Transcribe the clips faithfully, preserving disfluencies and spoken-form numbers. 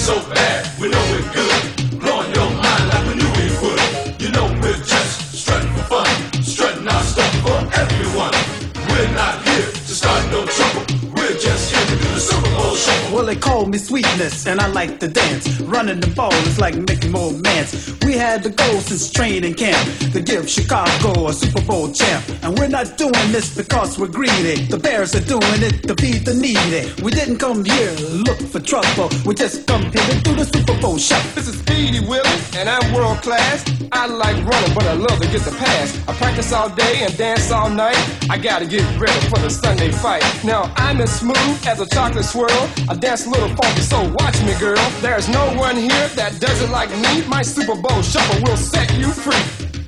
so bad, we know we're good. Blowing your mind like we knew we would. You know we're just strutting for fun, strutting our stuff for everyone. We're not here to start no trouble. We're just here to do the Super Bowl shuffle. Well, they call me Sweetness, and I like to dance. Running the ball is like making more mans. We had the goal since training camp to give Chicago a Super Bowl champ. And we're not doing this because we're greedy. The Bears are doing it to feed the needy. We didn't come here to look for trouble. We just come here to do the Super Bowl shuffle. This is Speedy Willie, and I'm world class. I like running, but I love to get the pass. I practice all day and dance all night. I gotta get ready for the Sunday fight. Now I'm as smooth as a chocolate swirl. I dance a little funky, so watch me, girl. There's no one here that does it like me. My Super Bowl shuffle will set you free.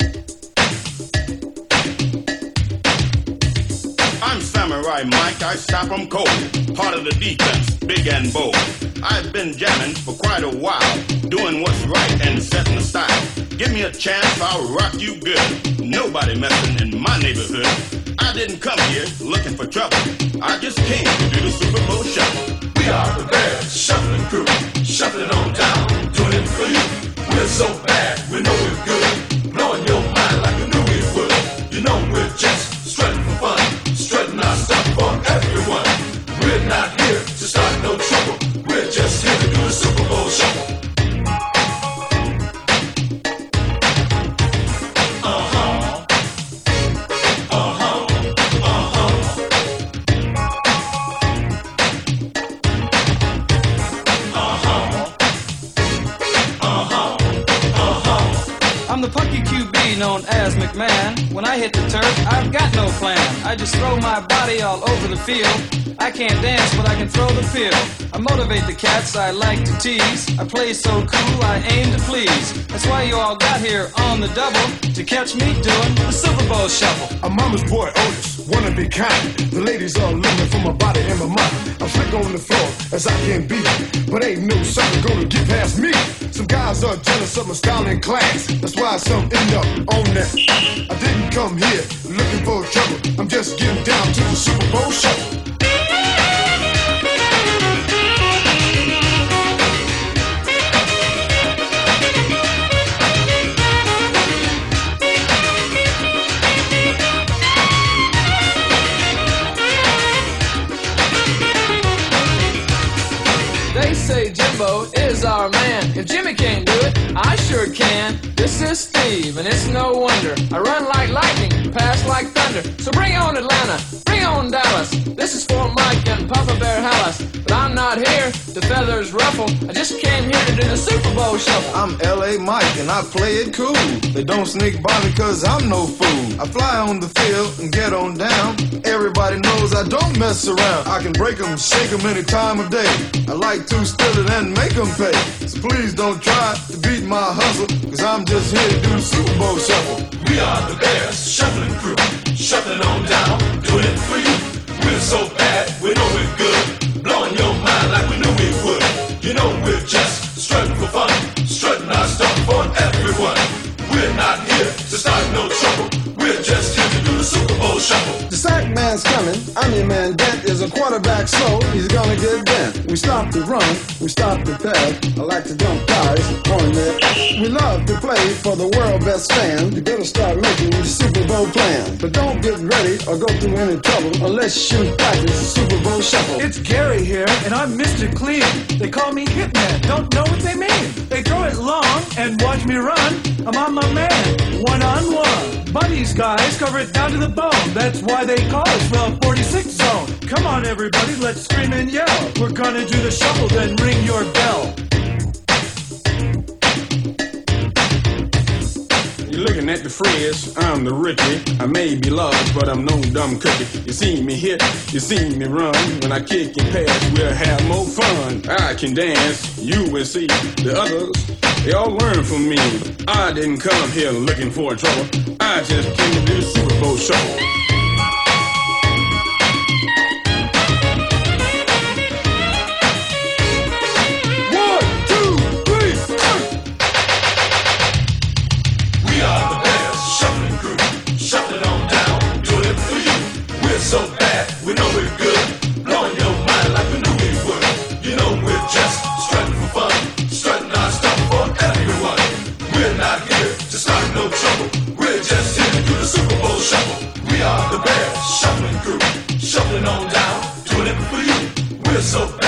I'm Samurai Mike, I stop 'em cold. Part of the defense, big and bold. I've been jamming for quite a while, doing what's right and setting the style. Give me a chance, I'll rock you good. Nobody messing in my neighborhood. I didn't come here looking for trouble. I just came to do the Super Bowl shuffle. We are the Bears shuffling crew, shuffling on down, doing it for you. We're so bad, we know we're good. Blowing your mind like we knew we would. You know we're just strutting for fun, strutting our stuff for everyone. We're not here to start no trouble. We're just here to do the Super Bowl shuffle. I'm the punky Q B known as McMahon. When I hit the turf, I've got no plan. I just throw my body all over the field. I can't dance, but I can throw the field. I motivate the cats I like to tease. I play so cool, I aim to please. That's why you all got here on the double, to catch me doing the Super Bowl shuffle. I'm mama's boy Otis, wanna be kind. The ladies all looking for my body and my mind. I'm slick on the floor as I can be, but ain't no sucker gonna get past me. Some guys are jealous of my style and class. That's why some end up on that. I didn't come here looking for trouble. I'm just getting down to the Super Bowl shuffle. They say Jimbo is our man. If Jimmy can't do it, I sure can. This is Steve, and it's no wonder. I run like lightning, pass like thunder. So bring on Atlanta, bring on Dallas. This is for Mike and Papa Bear Hallis. But I'm not here to feathers ruffle. I just came here to do the Super Bowl shuffle. I'm L A Mike and I play it cool. They don't sneak by me cause I'm no fool. I fly on the field and get on down. Everybody knows I don't mess around. I can break 'em, shake 'em any time of day. I like to steal it and make 'em pay. So please don't try to beat my hustle, cause I'm just here to do the Super Bowl shuffle. We are the Bears shuffling crew, shuffling on down, doing it for you. We're so bad, we know we're good. Blowing your mind like we knew we would. You know we're just strutting for fun, strutting our stuff for everyone. We're not here to start no trouble. We're just here to do the Super Bowl shuffle. The sack man's coming. I'm your man. Dent is a quarterback slow. He's gonna get bent. We stop the run. We stop the pass. I like to dump guys on there. We love to play for the world best fan. You better start making the Super Bowl plan. But don't get ready or go through any trouble unless you practice the Super Bowl shuffle. It's Gary here, and I'm Mister Clean. They call me Hitman. Don't know what they mean. They throw it long and watch me run. I'm on my man, one on one. But these guys cover it down to the bone. That's why they call it the forty-six zone. Come on, everybody, let's scream and yell. We're gonna do the shuffle, then ring your bell. You're looking at the Frizz, I'm the rookie. I may be large, but I'm no dumb cookie. You see me hit, you see me run. When I kick and pass, we'll have more fun. I can dance, you will see. The others, they all learn from me. I didn't come here looking for trouble. I just came to do the Super Bowl shuffle. So bad, we know we're good. Blowing your mind like we knew we would. You know we're just strutting for fun, with no trouble. We're just here to do the Super Bowl shuffle. We are the Bears Shuffling Crew, shuffling on down, doing it for you. We're so bad.